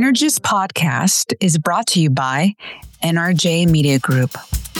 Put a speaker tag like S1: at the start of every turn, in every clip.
S1: Energist podcast is brought to you by NRJ Media Group.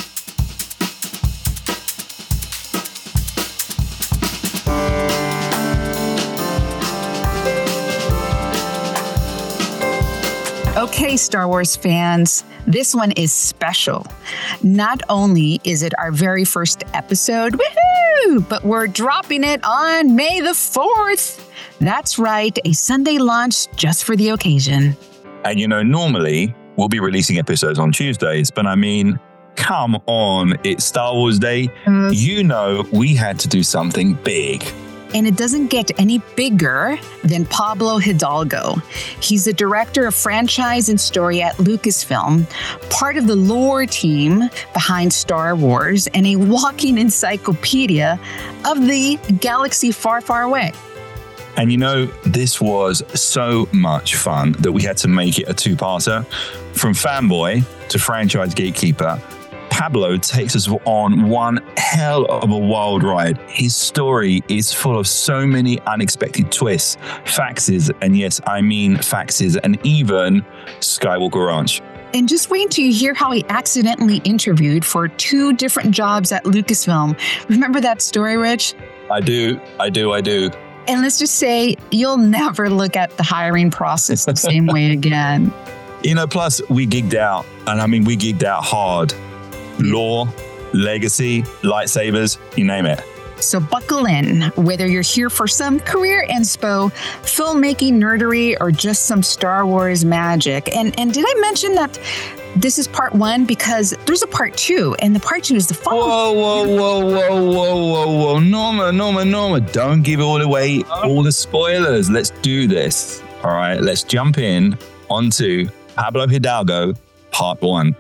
S1: Okay, Star Wars fans, this one is special. Not only is it our very first episode, woohoo, but we're dropping it on May the 4th. That's right, a Sunday launch just for the occasion.
S2: And normally we'll be releasing episodes on Tuesdays, but I mean, come on, it's Star Wars Day. We had to do something big.
S1: And it doesn't get any bigger than Pablo Hidalgo. He's the director of franchise and story at Lucasfilm, part of the lore team behind Star Wars, and a walking encyclopedia of the galaxy far, far away.
S2: And this was so much fun that we had to make it a two-parter. From fanboy to franchise gatekeeper, Pablo takes us on one hell of a wild ride. His story is full of so many unexpected twists, faxes, and yes, I mean faxes, and even Skywalker Ranch.
S1: And just wait till you hear how he accidentally interviewed for 2 different jobs at Lucasfilm. Remember that story, Rich?
S2: I do.
S1: And let's just say you'll never look at the hiring process the same way again.
S2: Plus we gigged out, and I mean, we gigged out hard. Lore, legacy, lightsabers, you name it.
S1: So buckle in, whether you're here for some career inspo, filmmaking nerdery, or just some Star Wars magic. And did I mention that this is part 1 because there's a part 2, and the part 2 is the following.
S2: Whoa. Norma. Don't give all away all the spoilers. Let's do this. All right, let's jump in onto Pablo Hidalgo, part 1.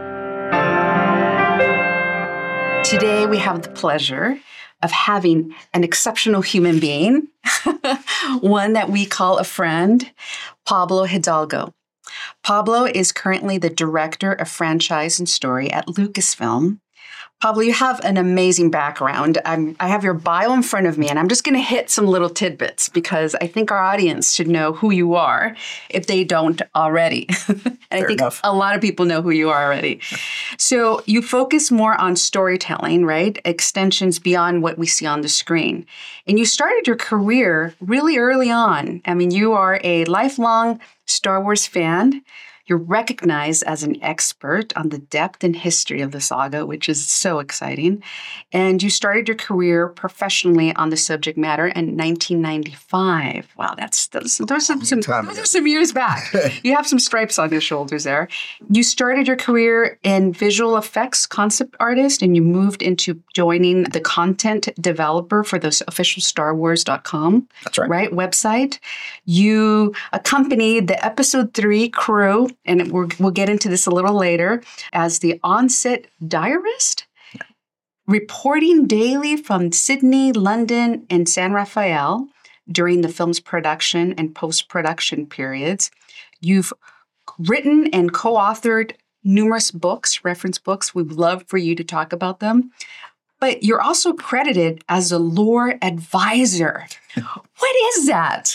S1: Today, we have the pleasure of having an exceptional human being, one that we call a friend, Pablo Hidalgo. Pablo is currently the director of franchise and story at Lucasfilm. Pablo, you have an amazing background. I have your bio in front of me, and I'm just going to hit some little tidbits because I think our audience should know who you are if they don't already. And I think a lot of people know who you are already. So you focus more on storytelling, right? Extensions beyond what we see on the screen. And you started your career really early on. I mean, you are a lifelong Star Wars fan. You're recognized as an expert on the depth and history of the saga, which is so exciting. And you started your career professionally on the subject matter in 1995. Wow, those are some years back. You have some stripes on your shoulders there. You started your career in visual effects concept artist, and you moved into joining the content developer for the official StarWars.com.
S3: That's right.
S1: Website. You accompanied the Episode 3 crew, and we'll get into this a little later, as the on-set diarist, reporting daily from Sydney, London, and San Rafael during the film's production and post-production periods. You've written and co-authored numerous books, reference books. We'd love for you to talk about them. But you're also credited as a lore advisor. What is that?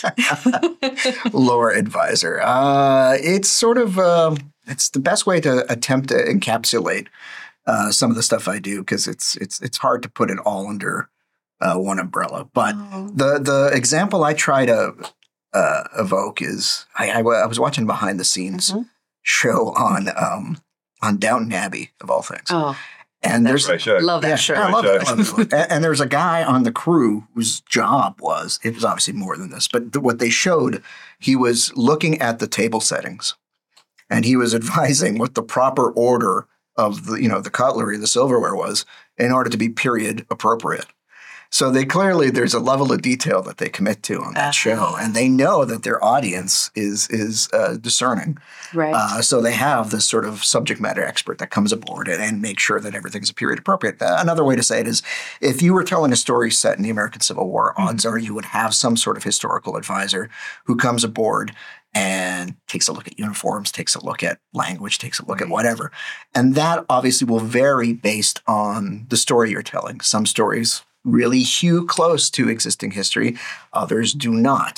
S3: Lore advisor. It's sort of, it's the best way to attempt to encapsulate some of the stuff I do, because it's hard to put it all under one umbrella. But the example I try to evoke is I was watching a behind the scenes show on Downton Abbey, of all things.
S1: Oh.
S3: And
S1: love that show.
S3: I love it. And there's a guy on the crew whose job was, it was obviously more than this, but what they showed, he was looking at the table settings, and he was advising what the proper order of the cutlery, the silverware was, in order to be period appropriate. So there's a level of detail that they commit to on that show, and they know that their audience is discerning.
S1: Right.
S3: So they have this sort of subject matter expert that comes aboard and makes sure that everything's period appropriate. Another way to say it is, if you were telling a story set in the American Civil War, odds are you would have some sort of historical advisor who comes aboard and takes a look at uniforms, takes a look at language, takes a look at whatever. And that obviously will vary based on the story you're telling. Some stories really hew close to existing history. Others do not.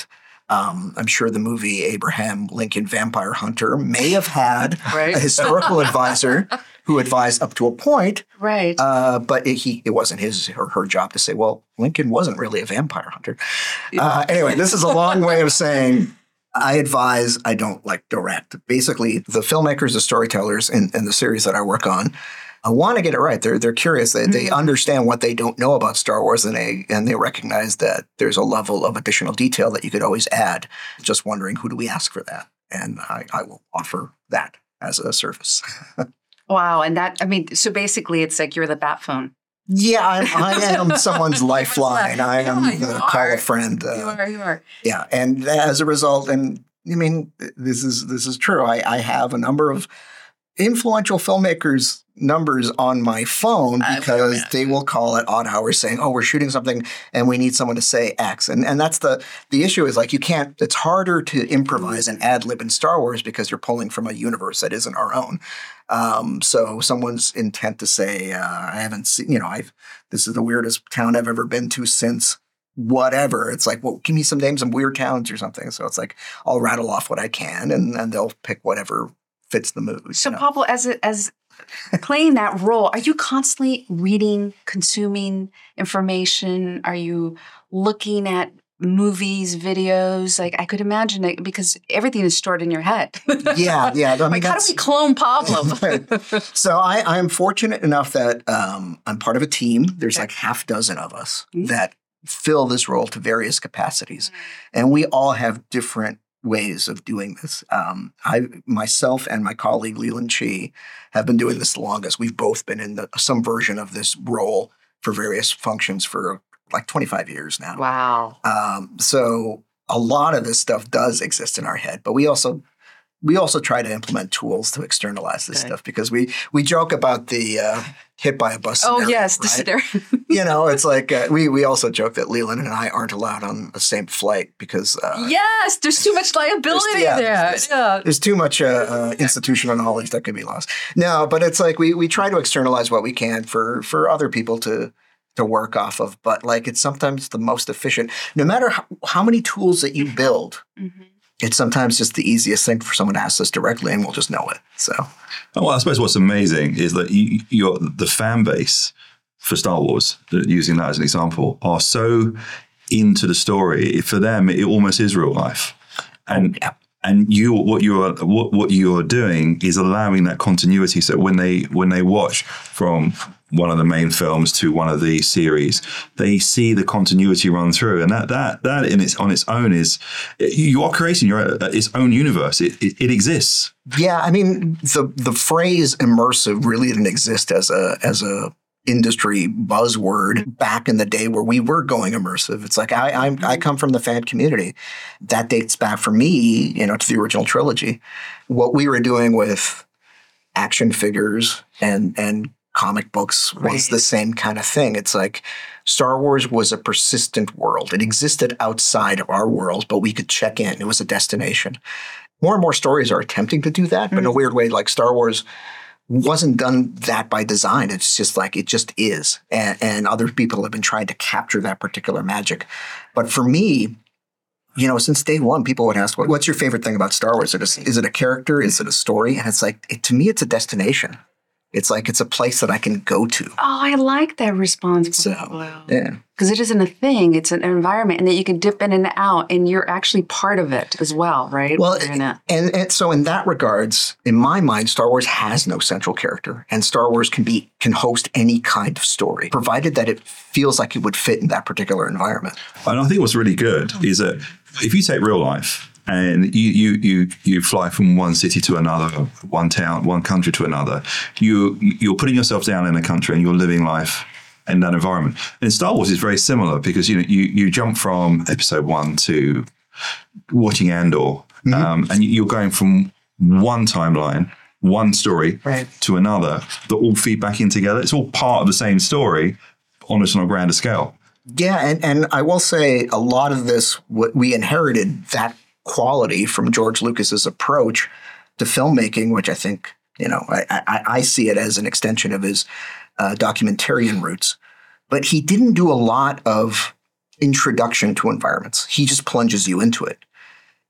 S3: I'm sure the movie Abraham Lincoln Vampire Hunter may have had
S1: Right.
S3: a historical advisor who advised up to a point.
S1: Right.
S3: But it wasn't his or her job to say, well, Lincoln wasn't really a vampire hunter. Anyway, this is a long way of saying I advise, I don't direct. Basically, the filmmakers, the storytellers in the series that I work on, I want to get it right. They're curious. They understand what they don't know about Star Wars, and they recognize that there's a level of additional detail that you could always add. Just wondering, who do we ask for that? And I will offer that as a service.
S1: Wow. And so basically it's like you're the bat phone.
S3: Yeah, I am someone's lifeline. I am the call a friend.
S1: You are.
S3: Yeah, and as a result, and I mean, this is true. I have a number of influential filmmakers' numbers on my phone because they will call at odd hours saying, "Oh, we're shooting something and we need someone to say X." And that's the issue is you can't. It's harder to improvise and ad lib in Star Wars because you're pulling from a universe that isn't our own. So someone's intent to say, "I haven't seen," this is the weirdest town I've ever been to since whatever. It's like, well, give me some names of weird towns or something. So it's like I'll rattle off what I can, and they'll pick whatever fits the mood.
S1: So Pablo, as playing that role, are you constantly reading, consuming information? Are you looking at movies, videos? I could imagine it because everything is stored in your head.
S3: Yeah. I mean,
S1: how do we clone Pablo?
S3: So I'm fortunate enough that I'm part of a team. There's half dozen of us that fill this role to various capacities. And we all have different ways of doing this. Myself and my colleague Leland Chee have been doing this the longest. We've both been in some version of this role for various functions for 25 years now.
S1: Wow.
S3: So a lot of this stuff does exist in our head, but we also try to implement tools to externalize this stuff because we joke about the hit by a bus scenario,
S1: yes.
S3: right? It's like we also joke that Leland and I aren't allowed on the same flight because
S1: yes, there's too much liability there.
S3: There's too much institutional knowledge that could be lost. No, but it's like we try to externalize what we can for other people to work off of, but it's sometimes the most efficient. No matter how many tools that you build. Mm-hmm. It's sometimes just the easiest thing for someone to ask us directly, and we'll just know it. So,
S2: I suppose what's amazing is that the fan base for Star Wars, using that as an example, are so into the story. For them, it almost is real life, and what you are doing is allowing that continuity. So when they watch from one of the main films to one of the series, they see the continuity run through, and that on its own is you are creating its own universe. It exists.
S3: Yeah, I mean the phrase immersive really didn't exist as a industry buzzword back in the day where we were going immersive. It's like I come from the fan community. That dates back for me, to the original trilogy. What we were doing with action figures and comic books was the same kind of thing. It's like Star Wars was a persistent world. It existed outside of our world, but we could check in. It was a destination. More and more stories are attempting to do that, but in a weird way, Star Wars wasn't done that by design. It's just it just is. And other people have been trying to capture that particular magic. But for me, since day one, people would ask, what's your favorite thing about Star Wars? Is it a character? Is it a story? And it's to me, it's a destination. It's it's a place that I can go to.
S1: Oh, I like that response.
S3: So, yeah.
S1: Because it isn't a thing. It's an environment and that you can dip in and out and you're actually part of it as well, right?
S3: Well, and so in that regards, in my mind, Star Wars has no central character, and Star Wars can host any kind of story, provided that it feels like it would fit in that particular environment.
S2: And I think what's really good is that if you take real life, and you fly from one city to another, one town, one country to another. You're putting yourself down in a country and you're living life in that environment. And Star Wars is very similar because you jump from episode 1 to watching Andor, and you're going from one timeline, one story to another that all feed back in together. It's all part of the same story, almost on a grander scale.
S3: Yeah, and I will say a lot of this, we inherited that quality from George Lucas's approach to filmmaking, which I think, I see it as an extension of his documentarian roots. But he didn't do a lot of introduction to environments. He just plunges you into it.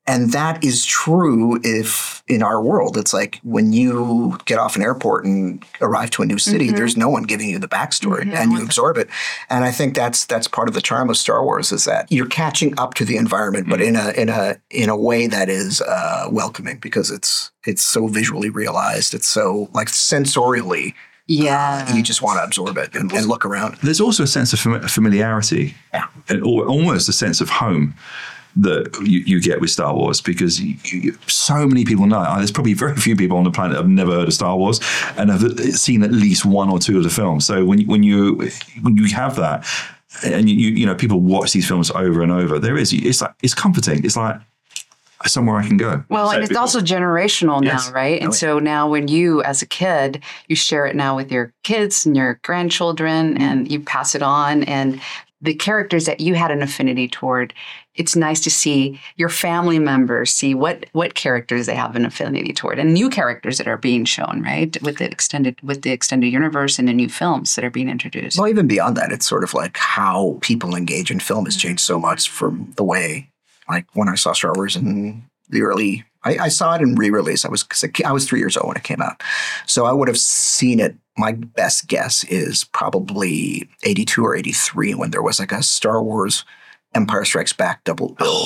S3: And that is true if in our world, it's like when you get off an airport and arrive to a new city, there's no one giving you the backstory and you absorb it. And I think that's part of the charm of Star Wars is that you're catching up to the environment, but in a way that is welcoming because it's so visually realized. It's so like sensorially.
S1: Yeah.
S3: You just want to absorb it and look around.
S2: There's also a sense of familiarity, and almost a sense of home that you get with Star Wars because so many people know. There's probably very few people on the planet that have never heard of Star Wars and have seen at least one or two of the films. So when you have that, and you know people watch these films over and over, it's comforting. It's like somewhere I can go.
S1: Well, and it's also generational now, right? And so now when you, as a kid, you share it now with your kids and your grandchildren and you pass it on. And the characters that you had an affinity toward, it's nice to see your family members see what characters they have an affinity toward and new characters that are being shown, right? With the extended universe and the new films that are being introduced.
S3: Well, even beyond that, it's sort of like how people engage in film has changed so much from the way, like when I saw Star Wars in the early, I saw it in re-release. I was 3 years old when it came out. So I would have seen it. My best guess is probably 82 or 83 when there was like a Star Wars Empire Strikes Back double bill.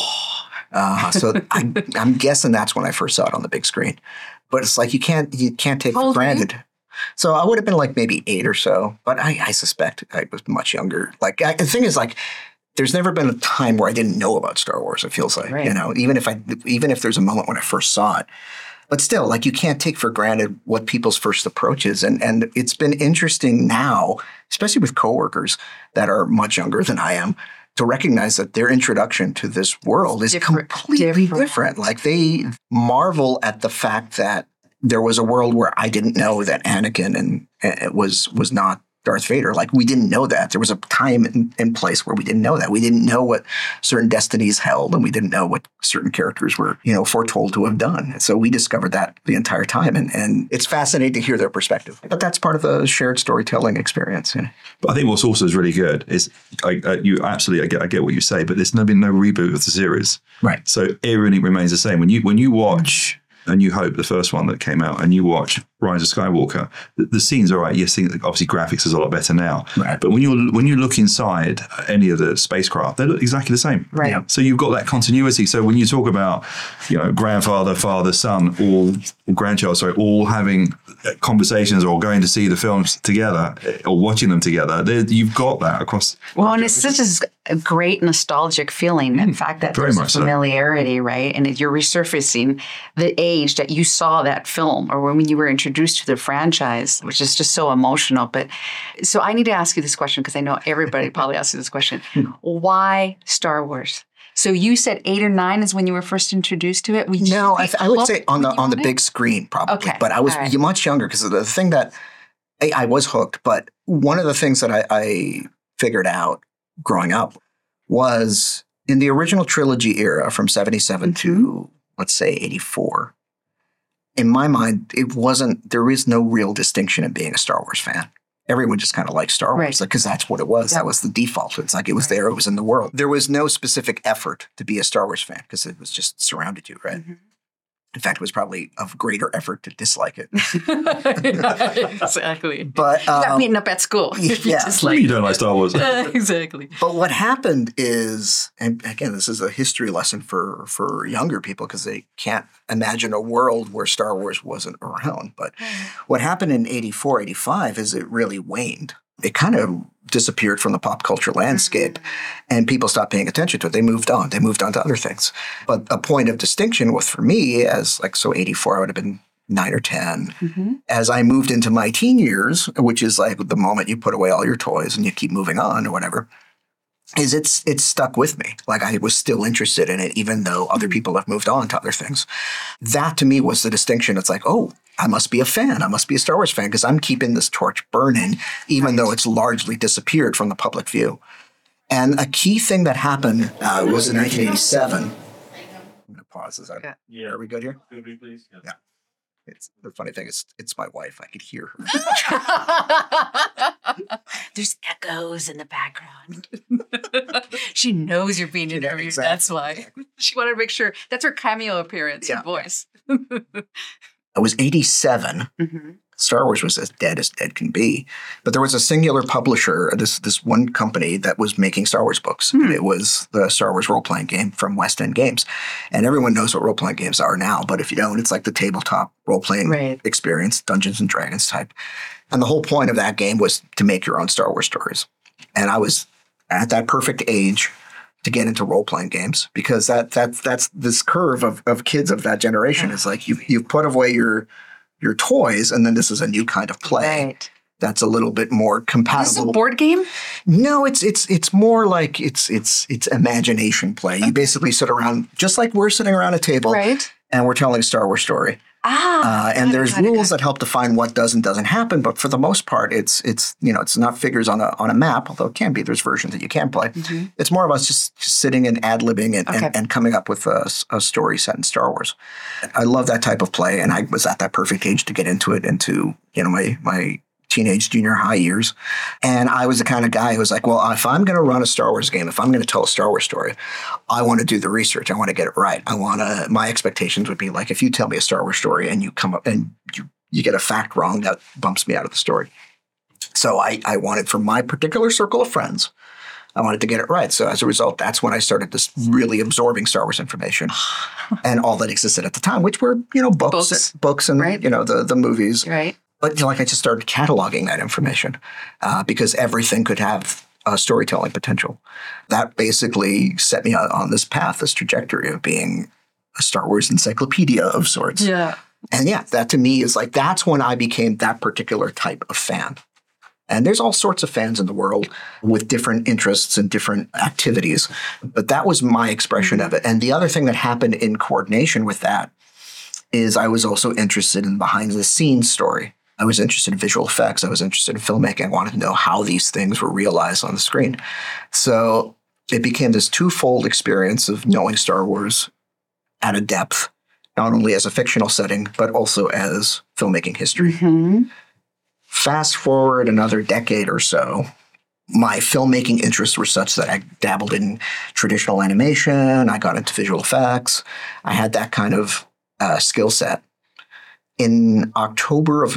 S3: So I'm guessing that's when I first saw it on the big screen. But it's like you can't take for granted. So I would have been like maybe 8 or so. But I suspect I was much younger. Like the thing is like, there's never been a time where I didn't know about Star Wars. It feels like, you know, even if there's a moment when I first saw it, but still, like you can't take for granted what people's first approach is. And it's been interesting now, especially with coworkers that are much younger than I am, to recognize that their introduction to this world is completely different. Like they marvel at the fact that there was a world where I didn't know that Anakin and was not Darth Vader. Like we didn't know that. There was a time and place where we didn't know that. We didn't know what certain destinies held, and we didn't know what certain characters were, you know, foretold to have done. And so we discovered that the entire time, and it's fascinating to hear their perspective. But that's part of the shared storytelling experience. You know?
S2: But I think what's also is really good is I get what you say, but there's been no reboot of the series,
S3: right?
S2: So everything remains the same. When you watch A New Hope, the first one that came out, and you watch Rise of Skywalker, the scenes are right. Yes, obviously graphics is a lot better now.
S3: Right.
S2: But when you look inside any of the spacecraft, they look exactly the same.
S1: Right. Yeah.
S2: So you've got that continuity. So when you talk about, you know, grandfather, father, son, all having conversations or going to see the films together or watching them together, you've got that across.
S1: Well, and it's such a great nostalgic feeling. In fact, that there's a familiarity, right? And you're resurfacing the age that you saw that film or when you were introduced to the franchise, which is just so emotional. But so I need to ask you this question because I know everybody probably asks you this question. Why Star Wars? So you said 8 or 9 is when you were first introduced to it?
S3: No, I would say on the big screen probably. Okay. But I was much younger because the thing that I was hooked. But one of the things that I figured out growing up was in the original trilogy era from 77 to, let's say, 84. In my mind, there is no real distinction in being a Star Wars fan. Everyone just kind of liked Star Wars because that's what it was. That was the default. It's like it was there. It was in the world. There was no specific effort to be a Star Wars fan because it was just surrounded you, right? Mm-hmm. In fact, it was probably of greater effort to dislike it.
S1: Exactly.
S3: But
S1: you got beaten up at school.
S3: Yeah.
S2: You don't like Star Wars.
S1: Exactly.
S3: But what happened is, and again, this is a history lesson for younger people because they can't imagine a world where Star Wars wasn't around. But what happened in 84, 85 is it really waned. It kind of disappeared from the pop culture landscape and people stopped paying attention to it. They moved on. They moved on to other things. But a point of distinction was for me as 84, I would have been 9 or 10. Mm-hmm. As I moved into my teen years, which is like the moment you put away all your toys and you keep moving on or whatever, is it's stuck with me. Like I was still interested in it, even though other people have moved on to other things. That to me was the distinction. It's like, oh, I must be a fan. I must be a Star Wars fan because I'm keeping this torch burning, even though it's largely disappeared from the public view. And a key thing that happened was in 1987. I'm going to pause. Yeah. Are we good here?
S4: Could we please?
S3: Yeah. The funny thing is, it's my wife. I could hear her.
S1: There's echoes in the background. She knows you're being interviewed. Exactly. That's why. She wanted to make sure that's her cameo appearance and voice.
S3: It was 87.
S1: Mm-hmm.
S3: Star Wars was as dead can be. But there was a singular publisher, this one company that was making Star Wars books. It was the Star Wars role-playing game from West End Games. And everyone knows what role-playing games are now. But if you don't, it's like the tabletop role-playing experience, Dungeons and Dragons type. And the whole point of that game was to make your own Star Wars stories. And I was at that perfect age to get into role-playing games, because that's this curve of kids of that generation. It's like you've put away your toys, and then this is a new kind of play that's a little bit more compatible.
S1: Is this a board game?
S3: No, it's more like it's imagination play. You basically sit around just like we're sitting around a table, and we're telling a Star Wars story. And there's rules that help define what does and doesn't happen, but for the most part, it's not figures on a map, although it can be. There's versions that you can play. Mm-hmm. It's more of us just sitting and ad-libbing and coming up with a story set in Star Wars. I love that type of play, and I was at that perfect age to get into it, into my teenage, junior high years. And I was the kind of guy who was like, well, if I'm going to run a Star Wars game, if I'm going to tell a Star Wars story, I want to do the research. I want to get it right. My expectations would be like, if you tell me a Star Wars story and you come up and you get a fact wrong, that bumps me out of the story. So I wanted, for my particular circle of friends, I wanted to get it right. So as a result, that's when I started this really absorbing Star Wars information and all that existed at the time, which were, books and, the movies.
S1: Right.
S3: But I just started cataloging that information because everything could have storytelling potential. That basically set me on this path, this trajectory of being a Star Wars encyclopedia of sorts.
S1: Yeah.
S3: And that to me is that's when I became that particular type of fan. And there's all sorts of fans in the world with different interests and different activities. But that was my expression of it. And the other thing that happened in coordination with that is I was also interested in behind-the-scenes story. I was interested in visual effects. I was interested in filmmaking. I wanted to know how these things were realized on the screen. So it became this twofold experience of knowing Star Wars at a depth, not only as a fictional setting, but also as filmmaking history. Mm-hmm. Fast forward another decade or so, my filmmaking interests were such that I dabbled in traditional animation. I got into visual effects. I had that kind of skill set. In October of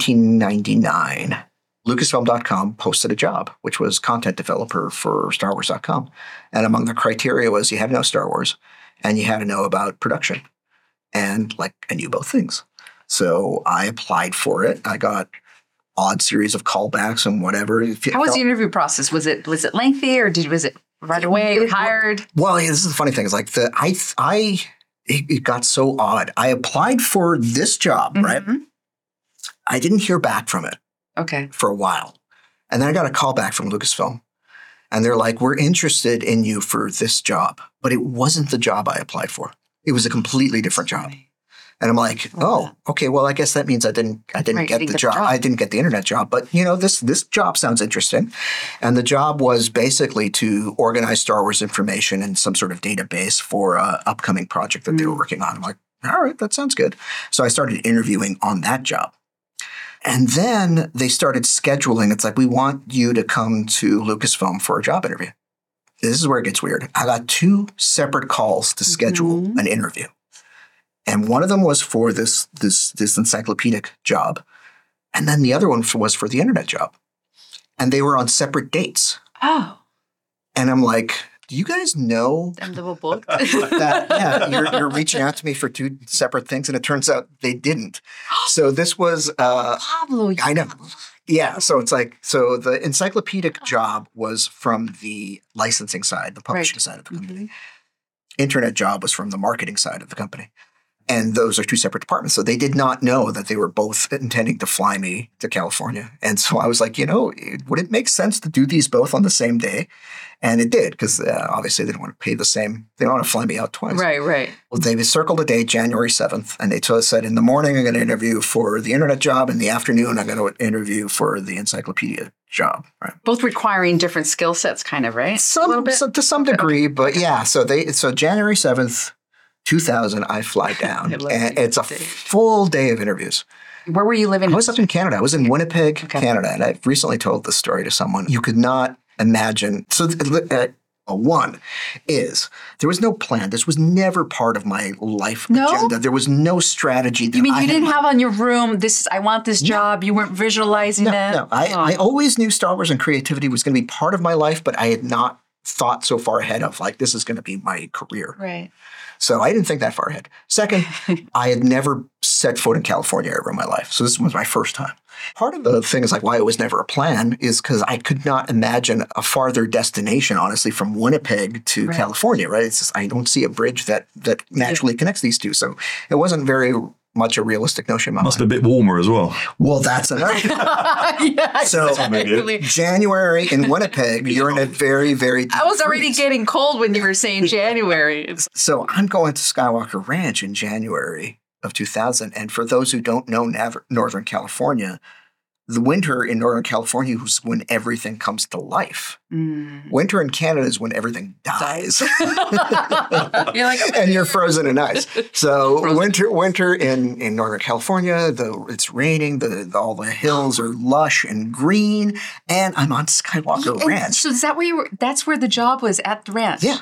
S3: 1999, Lucasfilm.com posted a job, which was content developer for StarWars.com. And among the criteria was you had to know Star Wars and you had to know about production. And I knew both things. So I applied for it. I got odd series of callbacks and whatever.
S1: How was the interview process? Was it lengthy, or was it right away hired?
S3: Well, this is the funny thing. Is it got so odd. I applied for this job, right? I didn't hear back from it for a while. And then I got a call back from Lucasfilm. And they're like, we're interested in you for this job. But it wasn't the job I applied for. It was a completely different job. And I'm like, okay, well, I guess that means I didn't get the job. I didn't get the internet job. But, this job sounds interesting. And the job was basically to organize Star Wars information in some sort of database for an upcoming project that they were working on. I'm like, all right, that sounds good. So I started interviewing on that job. And then they started scheduling. It's like, we want you to come to Lucasfilm for a job interview. This is where it gets weird. I got 2 separate calls to schedule an interview. And one of them was for this encyclopedic job. And then the other one was for the internet job. And they were on separate dates.
S1: Oh.
S3: And I'm like, do you guys know
S1: them double booked?
S3: that you're reaching out to me for 2 separate things? And it turns out they didn't. So this was
S1: Pablo.
S3: I know. Yeah. So it's so the encyclopedic job was from the licensing side, the publishing side of the company. Internet job was from the marketing side of the company. And those are 2 separate departments. So they did not know that they were both intending to fly me to California. And so I was like, would it make sense to do these both on the same day? And it did, because obviously they don't want to pay the same. They don't want to fly me out twice.
S1: Right.
S3: Well, they circled a date, January 7th. And they said, in the morning, I'm going to interview for the internet job. In the afternoon, I'm going to interview for the encyclopedia job. Right.
S1: Both requiring different skill sets, kind of, right?
S3: To some degree. But yeah, so January 7th. 2000, I fly down, and it's a full day of interviews.
S1: Where were you living?
S3: I was up in Canada. I was in Winnipeg, Canada, and I've recently told this story to someone. You could not imagine. So One is there was no plan. This was never part of my life
S1: No?
S3: agenda. There was no strategy.
S1: You mean you didn't have on your room, I want this job. You weren't visualizing it?
S3: No. I always knew Star Wars and creativity was going to be part of my life, but I had not thought so far ahead of like, this is going to be my career.
S1: Right.
S3: So I didn't think that far ahead. Second, I had never set foot in California ever in my life. So this was my first time. Part of the thing is like why it was never a plan is because I could not imagine a farther destination, honestly, from Winnipeg to California, right? It's just, I don't see a bridge that naturally connects these two. So it wasn't very much a realistic notion.
S2: Must be a bit warmer as well.
S3: Well, that's another. So
S1: exactly.
S3: January in Winnipeg, you're in a very, very deep
S1: I was already
S3: freeze.
S1: getting cold when you were saying January.
S3: So I'm going to Skywalker Ranch in January of 2000. And for those who don't know Northern California, the winter in Northern California is when everything comes to life. Winter in Canada is when everything dies.
S1: You're like,
S3: and you're frozen in ice. So winter in Northern California, it's raining, all the hills are lush and green, and I'm on Skywalker Ranch.
S1: So is that where that's where the job was, at the ranch?
S3: Yeah.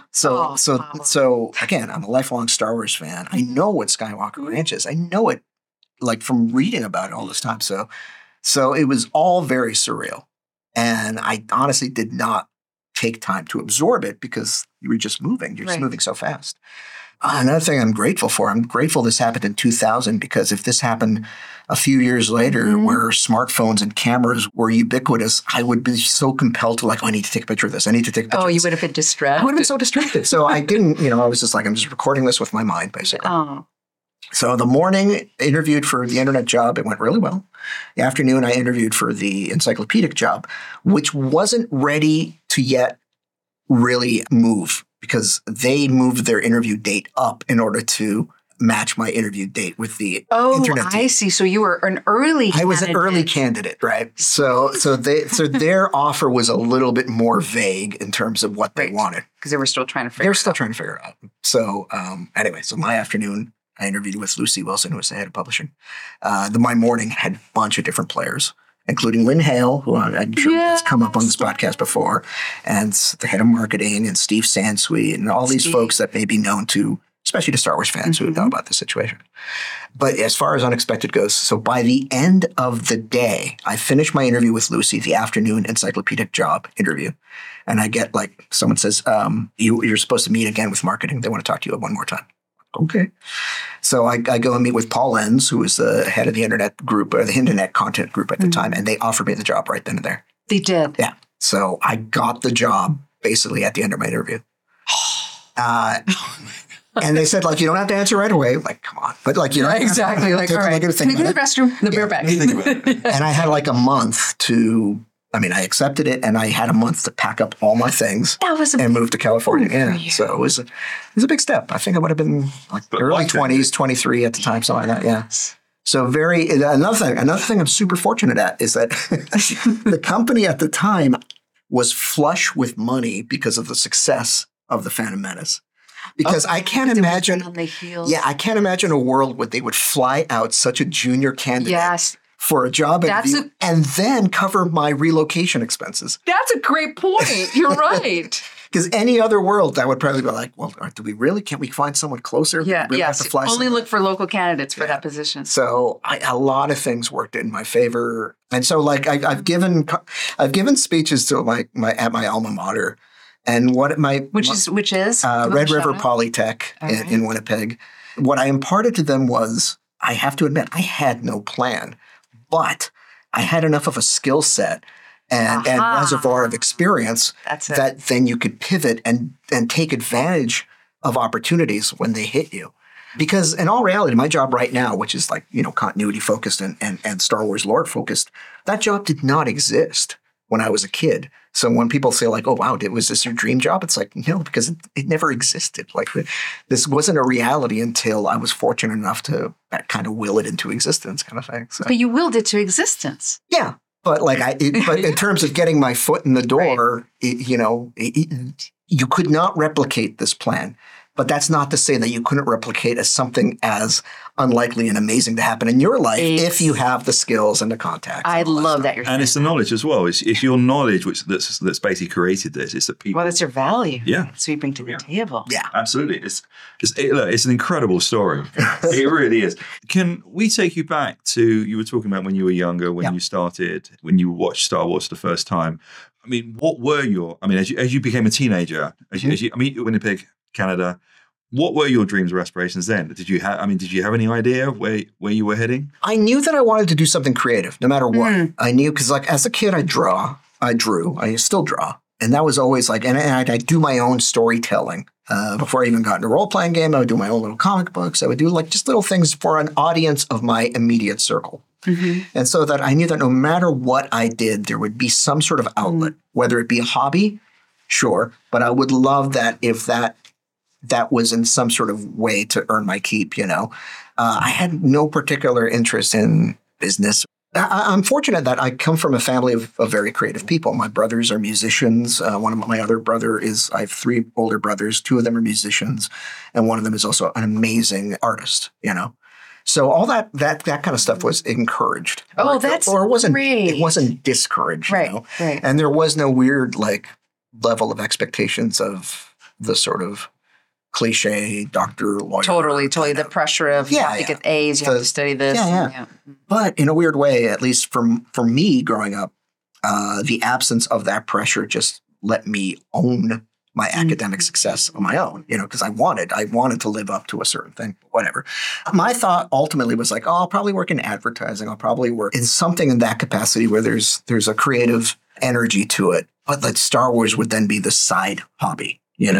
S3: So again, I'm a lifelong Star Wars fan. I know what Skywalker Ranch is. I know it like from reading about it all this time. So it was all very surreal. And I honestly did not take time to absorb it because you were just moving. You're just moving so fast. Another thing I'm grateful for, I'm grateful this happened in 2000 because if this happened a few years later where smartphones and cameras were ubiquitous, I would be so compelled to like, I need to take a picture of this. I need to take a picture of this.
S1: You would have been distracted.
S3: I would have been so distracted. So I didn't, I was just like, I'm just recording this with my mind, basically.
S1: Oh.
S3: So the morning, interviewed for the internet job. It went really well. The afternoon, I interviewed for the encyclopedic job, which wasn't ready to yet really move because they moved their interview date up in order to match my interview date with the internet team.
S1: I see. So you were an early candidate.
S3: I was an early candidate, right? So their offer was a little bit more vague in terms of what they wanted.
S1: Because they were still trying to figure it out.
S3: They were still trying to figure it out. So anyway, so my afternoon, I interviewed with Lucy Wilson, who was the head of publishing. My morning had a bunch of different players, including Lynn Hale, who I'm sure has come up on this podcast before, and the head of marketing, and Steve Sansweet, and all these folks that may be known to, especially to Star Wars fans who know about the situation. But as far as unexpected goes, so by the end of the day, I finished my interview with Lucy, the afternoon encyclopedic job interview. And I get like, someone says, you're supposed to meet again with marketing. They want to talk to you one more time. Okay. So I go and meet with Paul Enns, who was the head of the internet group or the internet content group at the time. And they offered me the job right then and there.
S1: They did.
S3: Yeah. So I got the job basically at the end of my interview. And they said, like, you don't have to answer right away. Like, come on. But like,
S1: exactly. Like, all right. Can you go to the restroom? The beer bag.
S3: And I had like a month I accepted it and I had a month to pack up all my things and move to California. Yeah. So it was a big step. I think I would have been like early 20s, 23 at the time, something like that. Yeah. So another thing I'm super fortunate at is that the company at the time was flush with money because of the success of the Phantom Menace. Because I can't imagine, I can't imagine a world where they would fly out such a junior candidate for a job interview and then cover my relocation expenses.
S1: That's a great point. You're right.
S3: Because any other world, that would probably be like, well, do we really? Can't we find someone closer?
S1: Yeah,
S3: really have to fly
S1: only look for local candidates for that position.
S3: So a lot of things worked in my favor. And so like I've given speeches to at my alma mater. And which is Red River Polytech in Winnipeg. What I imparted to them was, I have to admit, I had no plan, but I had enough of a skill set and reservoir of experience that then you could pivot and take advantage of opportunities when they hit you. Because in all reality, my job right now, which is like, continuity focused and Star Wars lore focused, that job did not exist when I was a kid. So when people say like, oh, wow, was this your dream job? It's like, no, because it never existed. Like this wasn't a reality until I was fortunate enough to kind of will it into existence kind of thing. So.
S1: But you willed it to existence.
S3: Yeah. But but in terms of getting my foot in the door, you could not replicate this plan But that's not to say that you couldn't replicate as something as unlikely and amazing to happen in your life if you have the skills and the contacts.
S1: I love that you're saying.
S2: And it's the knowledge as well. It's your knowledge that's basically created this. It's the people.
S1: Well, that's your value.
S2: Yeah.
S1: That's what you bring to the table.
S3: Yeah.
S2: Absolutely. It's an incredible story. It really is. Can we take you back to, you were talking about when you were younger, when you started, when you watched Star Wars the first time. I mean, what were as you became a teenager, Winnipeg, Canada, what were your dreams or aspirations then? Did you have any idea where you were heading?
S3: I knew that I wanted to do something creative, no matter what. I knew, because like as a kid, I drew, I still draw. And that was always like, and I do my own storytelling. Before I even got into a role-playing game, I would do my own little comic books. I would do like just little things for an audience of my immediate circle. And so that I knew that no matter what I did, there would be some sort of outlet, whether it be a hobby, sure. But I would love that if that was in some sort of way to earn my keep, I had no particular interest in business. I'm fortunate that I come from a family of very creative people. My brothers are musicians. One of my other I have 3 older brothers. 2 of them are musicians. And one of them is also an amazing artist, So all that kind of stuff was encouraged.
S1: Oh, that's
S3: or it wasn't
S1: great.
S3: It wasn't discouraged,
S1: Right.
S3: And there was no weird level of expectations of the sort of cliche doctor, lawyer.
S1: Totally. The pressure of you have to get A's, you have to study this.
S3: Yeah. But in a weird way, at least for me growing up, the absence of that pressure just let me own my academic success on my own, because I wanted to live up to a certain thing, whatever. My thought ultimately was like, I'll probably work in advertising. I'll probably work in something in that capacity where there's a creative energy to it. But like Star Wars would then be the side hobby,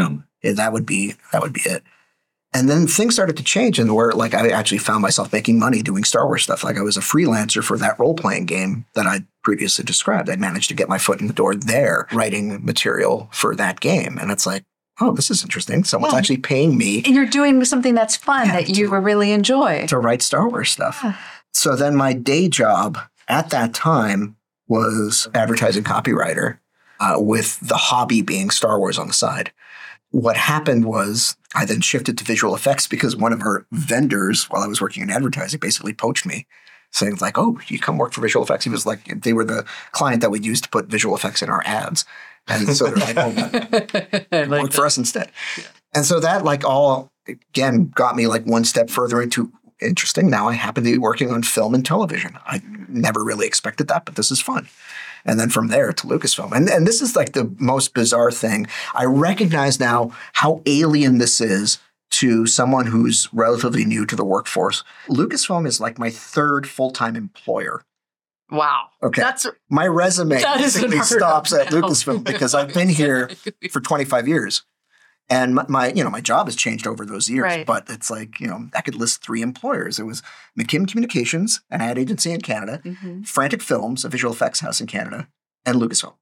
S3: That would be it. And then things started to change, and where I actually found myself making money doing Star Wars stuff. I was a freelancer for that role-playing game that I previously described. I managed to get my foot in the door there, writing material for that game. And it's like, oh, this is interesting. Someone's actually paying me.
S1: And you're doing something that's fun that you really enjoy.
S3: To write Star Wars stuff. Yeah. So then my day job at that time was advertising copywriter, with the hobby being Star Wars on the side. What happened was I then shifted to visual effects because one of our vendors, while I was working in advertising, basically poached me, saying like, oh, you come work for visual effects. He was like, they were the client that we'd use to put visual effects in our ads. And so they're like, oh, work for us instead. Yeah. And so that all, again, got me one step further into interesting. Now I happen to be working on film and television. I never really expected that, but this is fun. And then from there to Lucasfilm. And this is the most bizarre thing. I recognize now how alien this is to someone who's relatively new to the workforce. Lucasfilm is my 3rd full-time employer.
S1: Wow.
S3: Okay. My resume basically stops at Lucasfilm because I've been here for 25 years. And my job has changed over those years, but it's I could list 3 employers. It was McKim Communications, an ad agency in Canada, Frantic Films, a visual effects house in Canada, and Lucasfilm.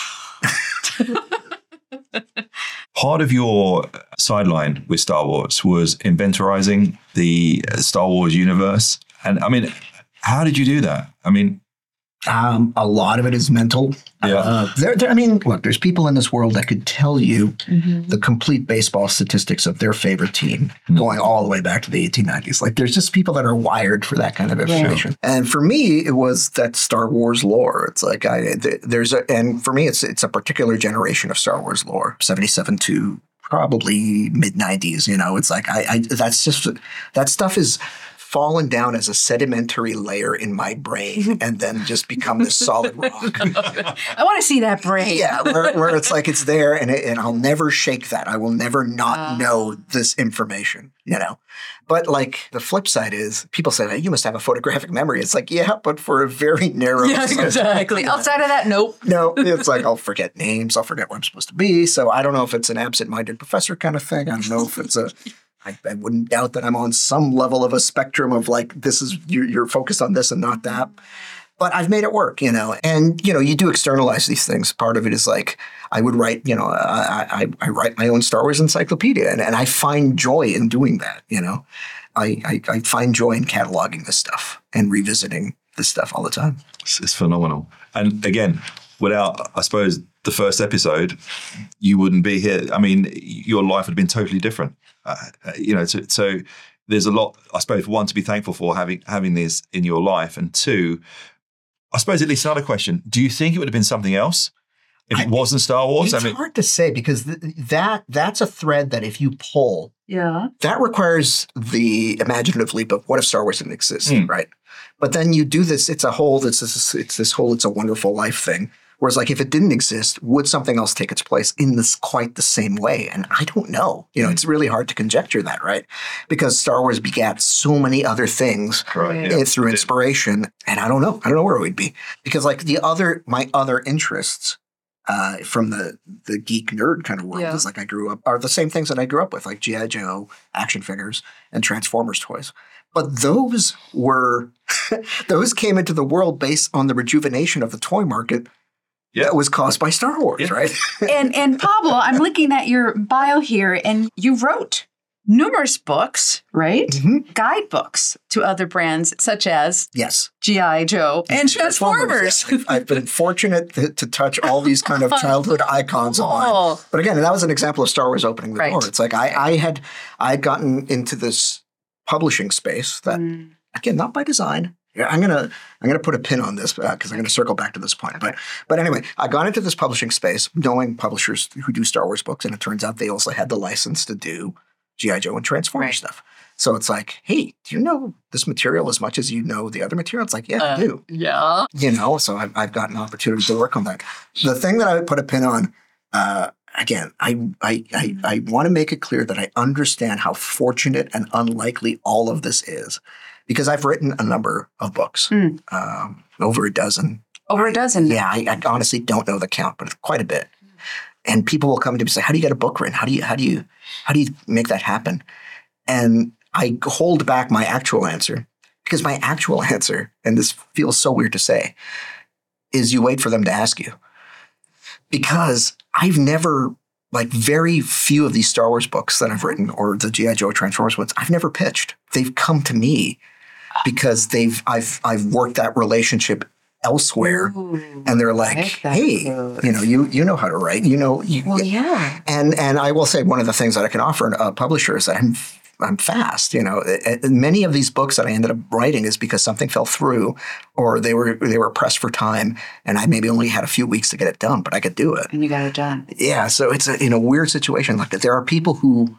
S2: Part of your sideline with Star Wars was inventorizing the Star Wars universe. And how did you do that?
S3: A lot of it is mental.
S2: Yeah.
S3: Look, there's people in this world that could tell you the complete baseball statistics of their favorite team going all the way back to the 1890s. There's just people that are wired for that kind of information. Yeah. And for me, it was that Star Wars lore. It's and for me, it's a particular generation of Star Wars lore, 77 to probably mid 90s. It's that stuff is fallen down as a sedimentary layer in my brain and then just become this solid rock.
S1: I want to see that brain.
S3: Yeah, where it's it's there and I'll never shake that. I will never not know this information, But the flip side is people say, you must have a photographic memory. It's yeah, but for a very narrow.
S1: Yeah, exactly. Outside of that, nope.
S3: No, it's I'll forget names. I'll forget where I'm supposed to be. So I don't know if it's an absent-minded professor kind of thing. I don't know if it's I wouldn't doubt that I'm on some level of a spectrum of this is you're focused on this and not that. But I've made it work, and, you do externalize these things. Part of it is I would write, I write my own Star Wars encyclopedia and I find joy in doing that. I find joy in cataloging this stuff and revisiting this stuff all the time.
S2: It's phenomenal. And again, without, I suppose, the first episode, you wouldn't be here. I mean, your life would have been totally different. So there's a lot, I suppose, one, to be thankful for having this in your life, and two, I suppose at least another question: do you think it would have been something else if it wasn't Star Wars?
S3: It's hard to say, because that's a thread that if you pull, that requires the imaginative leap of what if Star Wars didn't exist, right? But then you do this. It's a wonderful life thing. Whereas, like, if it didn't exist, would something else take its place in this quite the same way? And I don't know. It's really hard to conjecture that, right? Because Star Wars begat so many other things through inspiration, and I don't know. I don't know where we'd be, because like my other interests from the geek nerd kind of world is like I grew up are the same things that I grew up with, like G.I. Joe, action figures, and Transformers toys. But those came into the world based on the rejuvenation of the toy market. That was caused by Star Wars, right?
S1: and Pablo, I'm looking at your bio here, and you wrote numerous books, right? Mm-hmm. Guidebooks to other brands, such as G.I. Joe and Transformers.
S3: I've been fortunate to touch all these kind of childhood icons of mine. But again, that was an example of Star Wars opening the door. It's like I had gotten into this publishing space that, again, not by design. I'm gonna put a pin on this because I'm gonna circle back to this point. But anyway, I got into this publishing space knowing publishers who do Star Wars books, and it turns out they also had the license to do G.I. Joe and Transformers stuff. So it's like, hey, do you know this material as much as you know the other material? It's like, I do.
S1: Yeah.
S3: So I've gotten an opportunity to work on that. The thing that I would put a pin on, again, I want to make it clear that I understand how fortunate and unlikely all of this is. Because I've written a number of books, over a dozen.
S1: Over a dozen?
S3: Yeah, I honestly don't know the count, but it's quite a bit. And people will come to me and say, "How do you get a book written? How do you make that happen?" And I hold back my actual answer, because my actual answer, and this feels so weird to say, is you wait for them to ask you. Because I've never, like, very few of these Star Wars books that I've written, or the G.I. Joe Transformers ones, I've never pitched. They've come to me because I've worked that relationship elsewhere. Ooh, and they're like, hey, you know how to write, And I will say, one of the things that I can offer a publisher is that I'm fast. Many of these books that I ended up writing is because something fell through, or they were pressed for time, and I maybe only had a few weeks to get it done, but I could do it.
S1: And you got it done.
S3: Yeah. So it's a weird situation like that. There are people who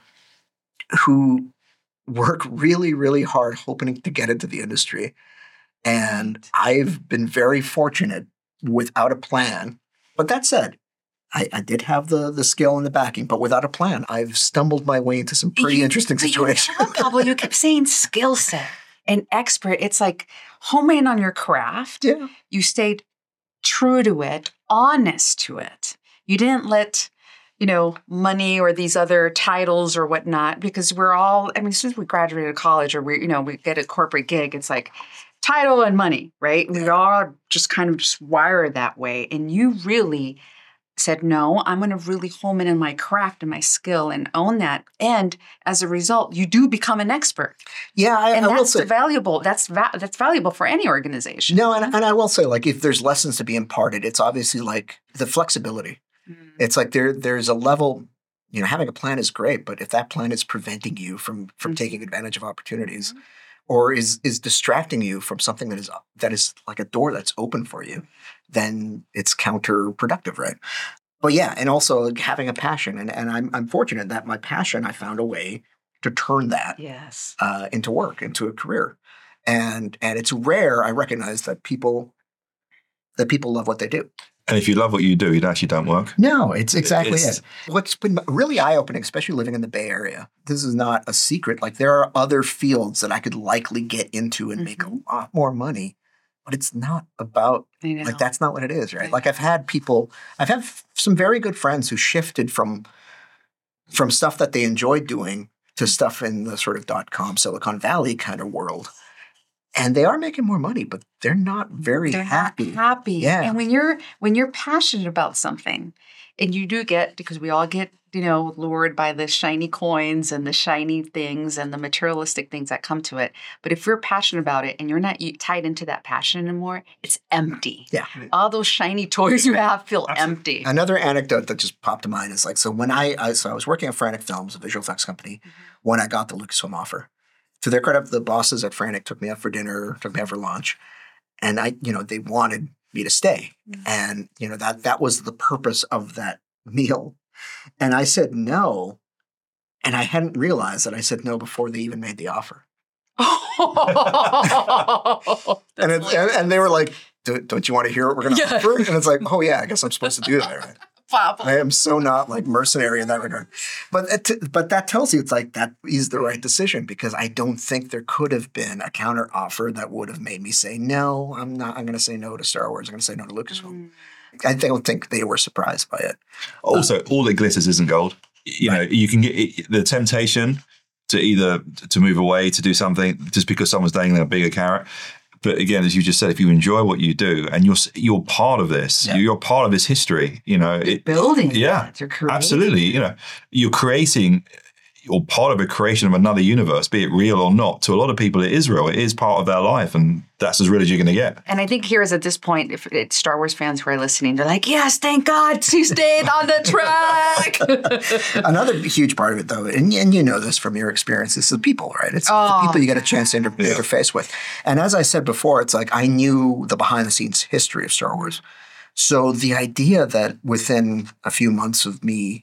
S3: work really, really hard hoping to get into the industry. And I've been very fortunate without a plan. But that said, I did have the skill and the backing, but without a plan, I've stumbled my way into some pretty interesting situations.
S1: Pablo, you kept saying skill set and expert. It's like home in on your craft. Yeah. You stayed true to it, honest to it. You didn't let money or these other titles or whatnot, because we're all, as soon as we graduated college or we get a corporate gig, it's like title and money, right? We all just kind of just wired that way. And you really said, no, I'm going to really home in my craft and my skill and own that. And as a result, you do become an expert.
S3: Yeah, I will say
S1: valuable. That's valuable for any organization.
S3: No, and I will say, like, if there's lessons to be imparted, it's obviously like the flexibility. It's like there's a level, having a plan is great, but if that plan is preventing you from taking advantage of opportunities, or is distracting you from something that is like a door that's open for you, then it's counterproductive, right? But yeah, and also having a passion, and I'm fortunate that my passion, I found a way to turn that into work, into a career, and it's rare. I recognize that people love what they do.
S2: And if you love what you do, you actually don't work.
S3: No, it's exactly it. What's been really eye-opening, especially living in the Bay Area, this is not a secret. Like, there are other fields that I could likely get into and make a lot more money, but it's not about, like, that's not what it is, right? Like, I've had some very good friends who shifted from stuff that they enjoyed doing to stuff in the sort of .com Silicon Valley kind of world. And they are making more money, but they're not very happy.
S1: Not happy.
S3: Yeah.
S1: And when you're passionate about something, and you do get, because we all get lured by the shiny coins and the shiny things and the materialistic things that come to it. But if you're passionate about it and you're not tied into that passion anymore, it's empty.
S3: Yeah.
S1: All those shiny toys you have feel empty.
S3: Another anecdote that just popped to mind is like, so when I was working at Frantic Films, a visual effects company, when I got the Lucasfilm offer. To their credit, the bosses at Frantic took me out for dinner, took me out for lunch, and they wanted me to stay. And, that was the purpose of that meal. And I said no. And I hadn't realized that I said no before they even made the offer. And they were like, don't you want to hear what we're going to offer? And it's like, oh yeah, I guess I'm supposed to do that, right? I am so not like mercenary in that regard. But that tells you it's like that is the right decision, because I don't think there could have been a counter offer that would have made me say, no, I'm not. I'm going to say no to Star Wars. I'm going to say no to Lucasfilm. I don't think they were surprised by it.
S2: Also, all that glitters isn't gold. You can get the temptation to either to move away, to do something just because someone's dangling a bigger carrot. But again, as you just said, if you enjoy what you do and you're part of this, you're part of this history,
S1: building.
S2: Yeah,
S1: you're creating.
S2: Absolutely. You're creating, or part of a creation of another universe, be it real or not. To a lot of people, it is real. It is part of their life, and that's as real as you're going to get.
S1: And I think here's at this point, if it's Star Wars fans who are listening, they're like, yes, thank God she stayed on the track.
S3: Another huge part of it, though, and you know this from your experience, is the people, right? It's the people you get a chance to interface with. And as I said before, it's like I knew the behind-the-scenes history of Star Wars. So the idea that within a few weeks of me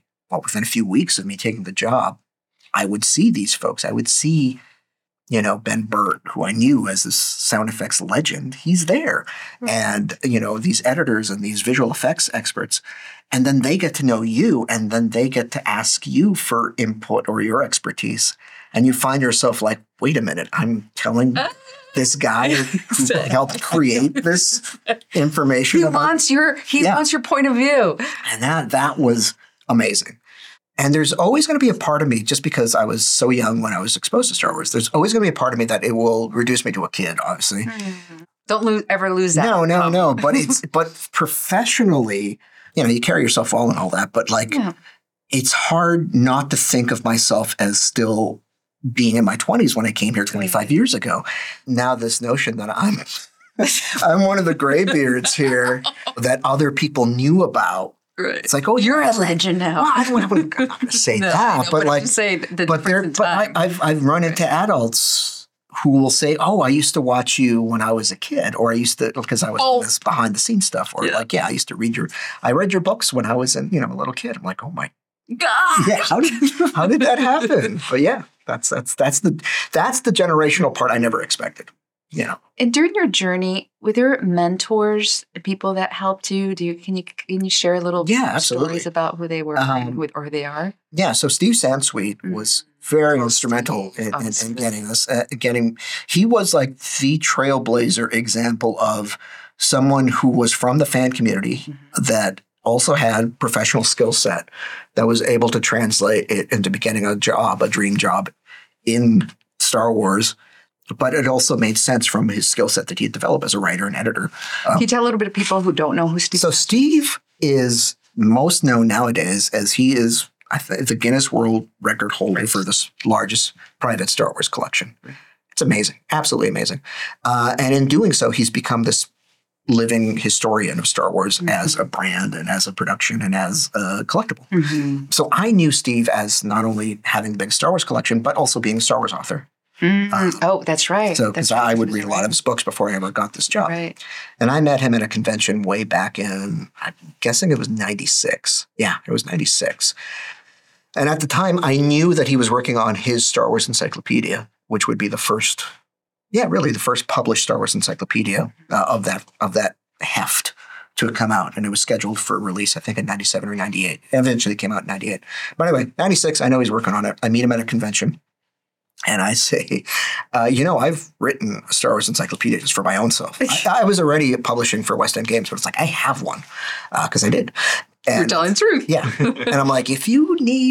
S3: taking the job, I would see these folks. I would see, Ben Burt, who I knew as this sound effects legend. He's there. And, these editors and these visual effects experts. And then they get to know you, and then they get to ask you for input or your expertise. And you find yourself like, wait a minute, I'm telling this guy who helped create this information.
S1: He wants your point of view.
S3: And that was amazing. And there's always going to be a part of me, just because I was so young when I was exposed to Star Wars, there's always going to be a part of me that it will reduce me to a kid, obviously.
S1: Don't ever lose that.
S3: No. But professionally, you carry yourself well and all that. But it's hard not to think of myself as still being in my 20s when I came here 25 years ago. Now this notion that I'm one of the graybeards here that other people knew about.
S1: Right.
S3: It's like, oh,
S1: you're a legend now.
S3: Well, I'm not going to say that, but like, I've run into adults who will say, "Oh, I used to watch you when I was a kid," or "I used to because I was in this behind the scenes stuff," or I used to I read your books when I was a little kid. I'm like, oh my
S1: God,
S3: yeah, how did that happen? But yeah, that's the generational part I never expected.
S1: And during your journey, were there mentors, people that helped you? Can you share a little stories about who they were or who they are?
S3: Yeah. So Steve Sansweet was very instrumental in getting this. He was like the trailblazer example of someone who was from the fan community that also had professional skill set that was able to translate it into getting a dream job in Star Wars. But it also made sense from his skill set that he had developed as a writer and editor.
S1: Can you tell a little bit of people who don't know who Steve is?
S3: So Steve is most known nowadays as he is the Guinness World Record holder for the largest private Star Wars collection. It's amazing. Absolutely amazing. And in doing so, he's become this living historian of Star Wars as a brand and as a production and as a collectible. So I knew Steve as not only having the big Star Wars collection, but also being a Star Wars author.
S1: That's right.
S3: So because I would read a lot of his books before I ever got this job.
S1: Right.
S3: And I met him at a convention way back in, I'm guessing it was 96. Yeah, it was 96. And at the time, I knew that he was working on his Star Wars encyclopedia, which would be the first published Star Wars encyclopedia of that heft to come out. And it was scheduled for release, I think, in 97 or 98. It eventually came out in 98. But anyway, 96, I know he's working on it. I meet him at a convention. And I say, I've written a Star Wars encyclopedia just for my own self. I was already publishing for West End Games, but it's like, I have one because I did. And,
S1: you're telling the truth.
S3: Yeah. And I'm like, if you need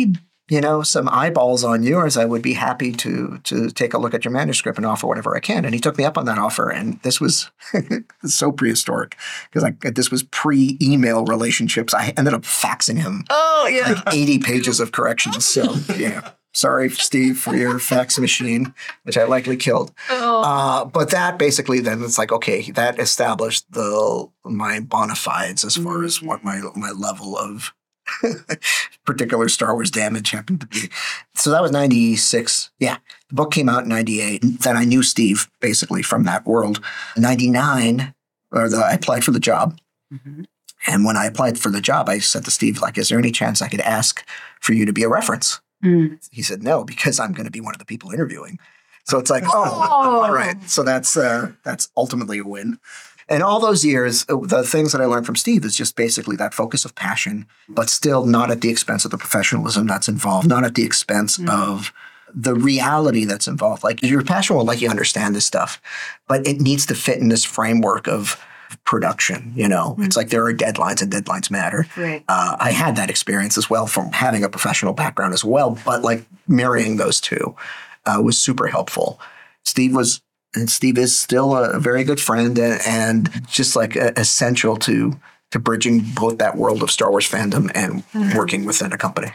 S3: some eyeballs on yours, I would be happy to take a look at your manuscript and offer whatever I can. And he took me up on that offer. And this was so prehistoric because this was pre-email relationships. I ended up faxing him 80 pages of corrections. So, sorry, Steve, for your fax machine, which I likely killed. But that basically then it's like, okay, that established my bona fides as far as what my level of particular Star Wars damage happened to be. So that was 96. Yeah. The book came out in 98. Then I knew Steve basically from that world. 99, I applied for the job. Mm-hmm. And when I applied for the job, I said to Steve, is there any chance I could ask for you to be a reference? Mm. He said, no, because I'm going to be one of the people interviewing. So it's like, all right. So that's ultimately a win. And all those years, the things that I learned from Steve is just basically that focus of passion, but still not at the expense of the professionalism that's involved, not at the expense of the reality that's involved. Your passion will let you understand this stuff, but it needs to fit in this framework of production. It's like there are deadlines and deadlines matter. Right. I had that experience as well from having a professional background as well, but marrying those two was super helpful. Steve is still a very good friend and just essential to bridging both that world of Star Wars fandom and working within a company.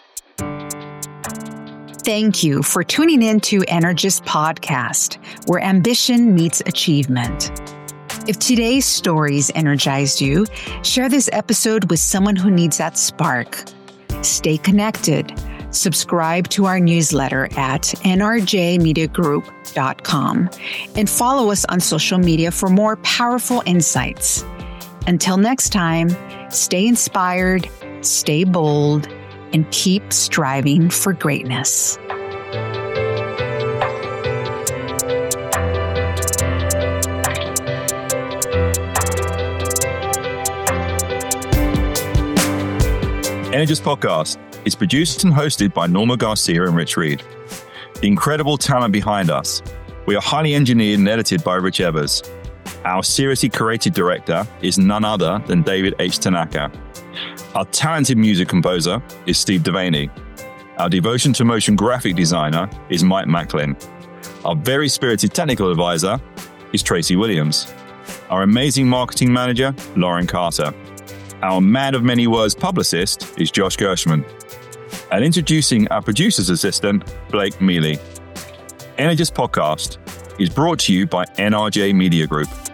S4: Thank you for tuning in to Energist Podcast, where ambition meets achievement. If today's stories energized you, share this episode with someone who needs that spark. Stay connected. Subscribe to our newsletter at nrjmediagroup.com and follow us on social media for more powerful insights. Until next time, stay inspired, stay bold, and keep striving for greatness.
S2: Energist Podcast is produced and hosted by Norma Garcia and Rich Reed. The incredible talent behind us. We are highly engineered and edited by Rich Evers. Our seriously creative director is none other than David H. Tanaka. Our talented music composer is Steve Devaney. Our devotion to motion graphic designer is Mike Macklin. Our very spirited technical advisor is Tracy Williams. Our amazing marketing manager, Lauren Carter. Our man of many words publicist is Josh Gershman. And introducing our producer's assistant, Blake Mealy. Energist Podcast is brought to you by NRJ Media Group.